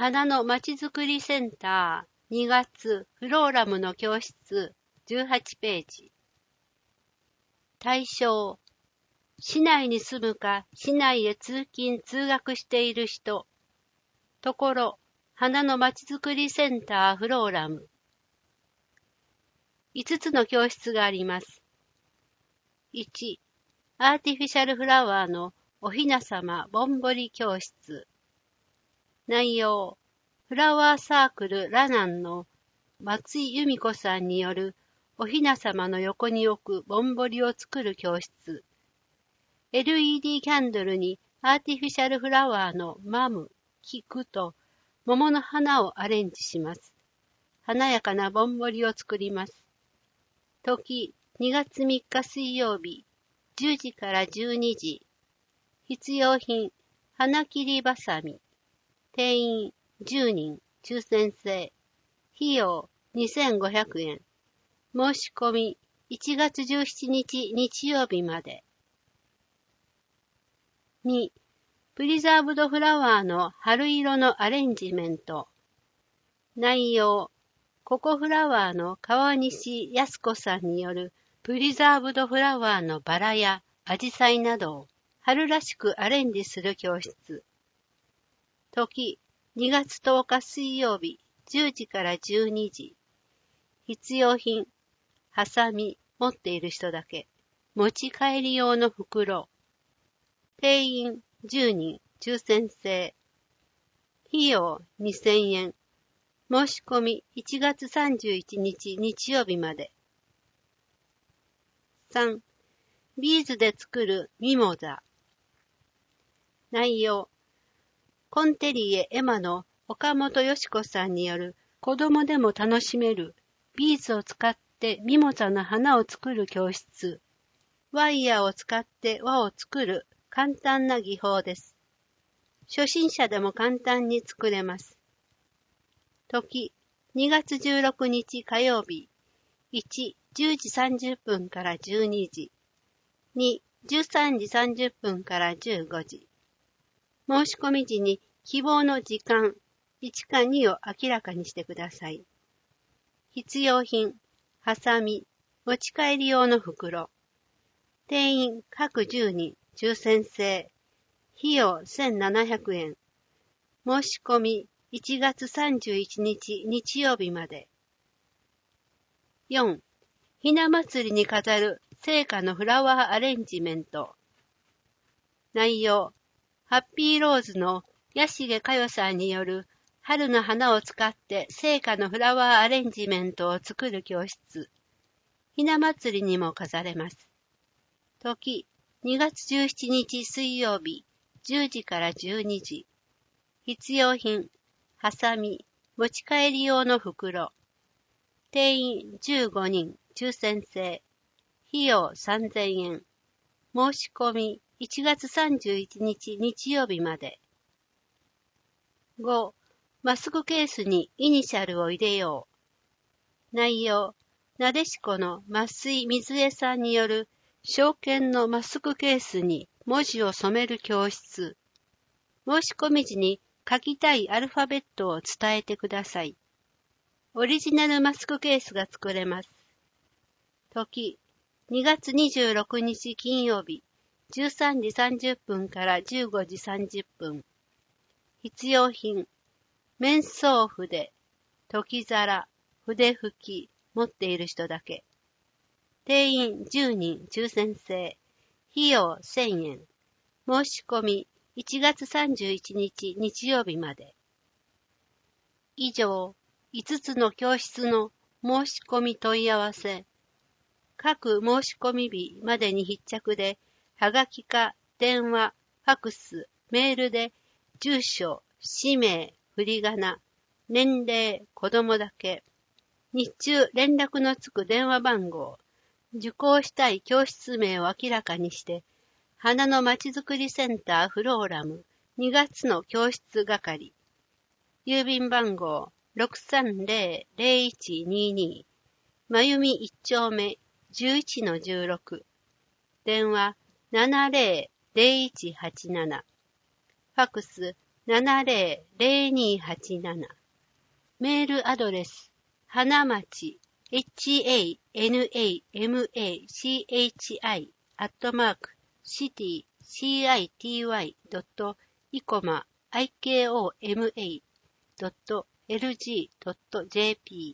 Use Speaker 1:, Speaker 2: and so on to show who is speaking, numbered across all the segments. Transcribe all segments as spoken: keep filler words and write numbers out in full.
Speaker 1: 花のまちづくりセンターにがつフローラムの教室じゅうはちページ。対象、市内に住むか市内へ通勤通学している人。ところ、花のまちづくりセンターフローラム。いつつの教室があります。いち、アーティフィシャルフラワーのおひなさまぼんぼり教室。内容、フラワーサークルラナンの松井由美子さんによるおひなさまの横に置くぼんぼりを作る教室。エルイーディー キャンドルにアーティフィシャルフラワーのマム、菊と桃の花をアレンジします。華やかなぼんぼりを作ります。時、にがつみっか水曜日、じゅうじからじゅうにじ。必要品、花切りばさみ。定員じゅうにん、抽選制。費用にせんごひゃくえん。申し込みいちがつじゅうしちにち日曜日まで。に、プリザーブドフラワーの春色のアレンジメント。内容、ココフラワーの川西康子さんによるプリザーブドフラワーのバラやアジサイなどを春らしくアレンジする教室。時、にがつとおか水曜日、じゅうじからじゅうにじ。必要品、ハサミ、持っている人だけ。持ち帰り用の袋。定員じゅうにん、抽選制。費用にせんえん。申し込みいちがつさんじゅういちにち日曜日まで。さん、ビーズで作るミモザ。内容、コンテリエエマの岡本よし子さんによる子供でも楽しめるビーズを使ってミモザの花を作る教室。ワイヤーを使って輪を作る簡単な技法です。初心者でも簡単に作れます。時、にがつじゅうろくにち火曜日。いち、じゅうじさんじゅっぷんからじゅうにじ。に、じゅうさんじさんじゅっぷんからじゅうごじ。申し込み時に希望の時間、いちかにを明らかにしてください。必要品、ハサミ、持ち帰り用の袋。定員各じゅうにん、抽選制。費用せんななひゃくえん。申し込みいちがつさんじゅういちにち日曜日まで。よん、ひな祭りに飾る聖火のフラワーアレンジメント。内容、ハッピーローズの八重佳代さんによる春の花を使って聖火のフラワーアレンジメントを作る教室。ひな祭りにも飾れます。時、にがつじゅうしちにち水曜日、じゅうじからじゅうにじ。必要品、ハサミ、持ち帰り用の袋。定員じゅうごにん、抽選制。費用さんぜんえん。申し込みいちがつさんじゅういちにち日曜日まで。ご、マスクケースにイニシャルを入れよう。内容、なでしこの増井水江さんによる証券のマスクケースに文字を染める教室。申し込み時に書きたいアルファベットを伝えてください。オリジナルマスクケースが作れます。時、にがつにじゅうろくにち金曜日、じゅうさんじさんじゅっぷんからじゅうごじさんじゅっぷん。必要品、面相筆、溶き皿、筆拭き、持っている人だけ。定員じゅうにん、抽選制。費用せんえん。申し込みいちがつさんじゅういちにち日曜日まで。以上、いつつの教室の申し込み問い合わせ。各申し込み日までに必着で、はがきか電話、ファクス、メールで、住所、氏名、振り仮名、年齢、子供だけ。日中連絡のつく電話番号、受講したい教室名を明らかにして、花のまちづくりセンターフローラムにがつの教室係。郵便番号 ろくさんぜろ ぜろいちにに まゆみいっちょうめ じゅういちのじゅうろく。電話 ななぜろぜろいちはちなな。ファクスななぜろぜろにはちなな。メールアドレス、花町、hanamachi、アットマーク、city、city、ikoma、icoma.lg.jp。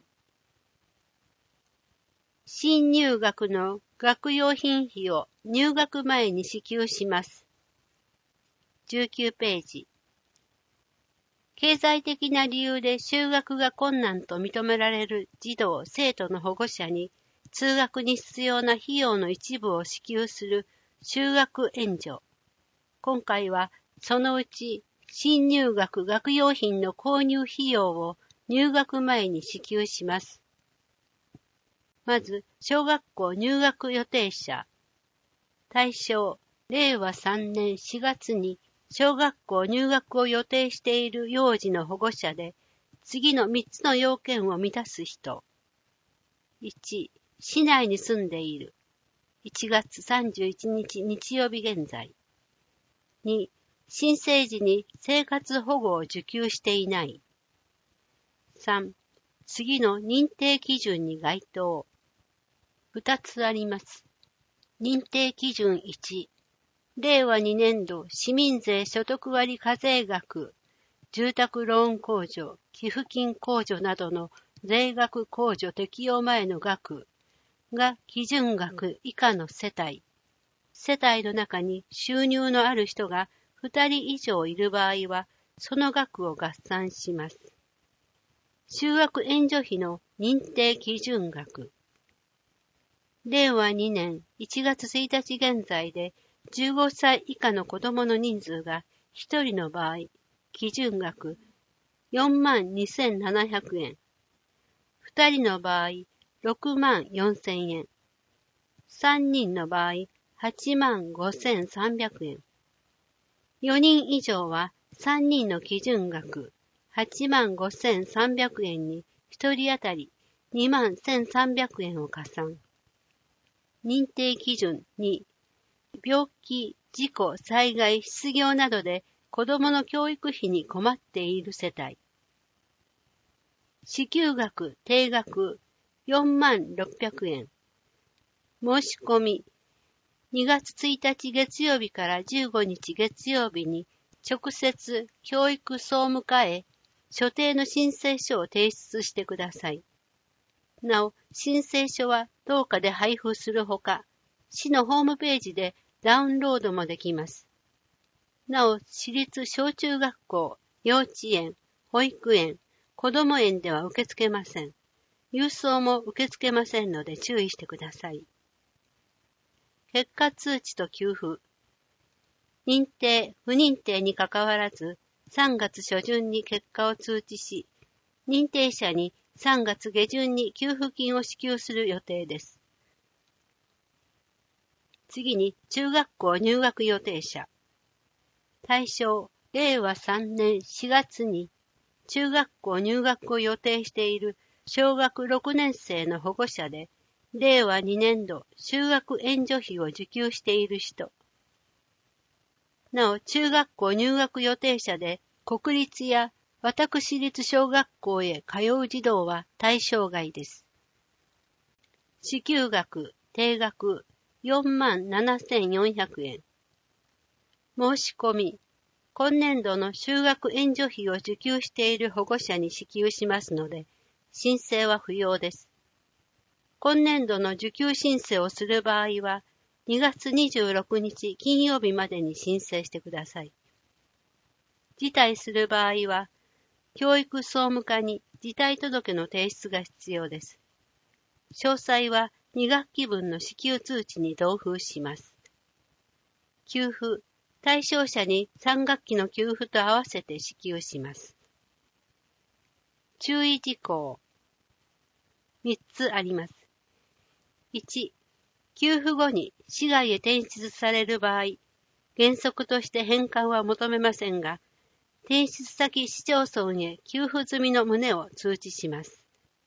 Speaker 1: 新入学の学用品費を入学前に支給します。じゅうきゅうページ。経済的な理由で就学が困難と認められる児童・生徒の保護者に通学に必要な費用の一部を支給する就学援助。今回はそのうち新入学学用品の購入費用を入学前に支給します。まず、小学校入学予定者。対象、れいわさんねんしがつに小学校入学を予定している幼児の保護者で、次のみっつの要件を満たす人。いち、市内に住んでいる。いちがつさんじゅういちにち日曜日現在。に、新生児に生活保護を受給していない。さん、次の認定基準に該当。ふたつあります。認定基準いち、れいわにねんど市民税所得割課税額、住宅ローン控除、寄付金控除などの税額控除適用前の額が基準額以下の世帯。世帯の中に収入のある人がふたり以上いる場合は、その額を合算します。就学援助費の認定基準額。れいわにねんいちがつついたち現在で、じゅうごさい以下の子供の人数がひとりの場合、基準額よんまんにせんななひゃくえん。ふたりの場合、ろくまんよんせんえん。さんにんの場合、はちまんごせんさんびゃくえん。よにん以上はさんにんの基準額はちまんごせんさんびゃくえんにひとり当たりにまんせんさんびゃくえんを加算。認定基準に、病気、事故、災害、失業などで子どもの教育費に困っている世帯。支給額、定額よんまんろっぴゃくえん。申し込み、にがつついたち月曜日からじゅうごにち月曜日に直接教育総務課へ所定の申請書を提出してください。なお、申請書は当課で配布するほか、市のホームページでダウンロードもできます。なお、私立小中学校、幼稚園、保育園、子ども園では受け付けません。郵送も受け付けませんので注意してください。結果通知と給付。認定、不認定にかかわらず、さんがつしょじゅんに結果を通知し、認定者にさんがつげじゅんに給付金を支給する予定です。次に、中学校入学予定者。対象、れいわさんねんしがつに中学校入学を予定している小学ろくねんせいの保護者で、れいわにねんど就学援助費を受給している人。なお、中学校入学予定者で国立や私立小学校へ通う児童は対象外です。支給額、定額よんまんななせんよんひゃくえん。申し込み、今年度の就学援助費を受給している保護者に支給しますので、申請は不要です。今年度の受給申請をする場合は、にがつにじゅうろくにち金曜日までに申請してください。辞退する場合は、教育総務課に辞退届の提出が必要です。詳細はにがっきぶんの支給通知に同封します。給付、対象者にさんがっきの給付と合わせて支給します。注意事項。みっつあります。いち、給付後に市外へ転出される場合、原則として返還は求めませんが、転出先市町村へ給付済みの旨を通知します。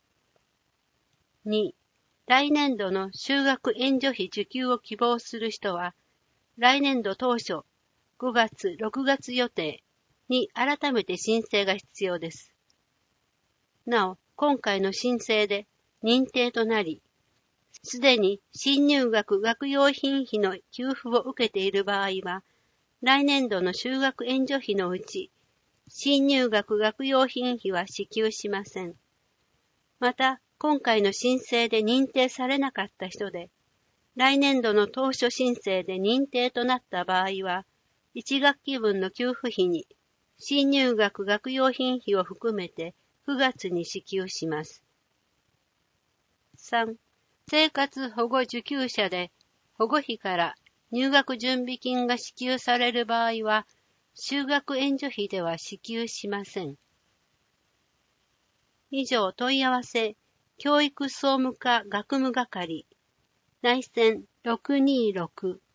Speaker 1: に、来年度の就学援助費受給を希望する人は、来年度当初ごがつ、ろくがつ予定、 に改めて申請が必要です。なお、今回の申請で認定となり、すでに新入学学用品費の給付を受けている場合は、来年度の就学援助費のうち、新入学学用品費は支給しません。また、今回の申請で認定されなかった人で、来年度の当初申請で認定となった場合は、いち学期分の給付費に、新入学学用品費を含めてくがつに支給します。さん、生活保護受給者で保護費から入学準備金が支給される場合は、就学援助費では支給しません。以上、問い合わせ、教育総務課学務係、内線ろくにーろく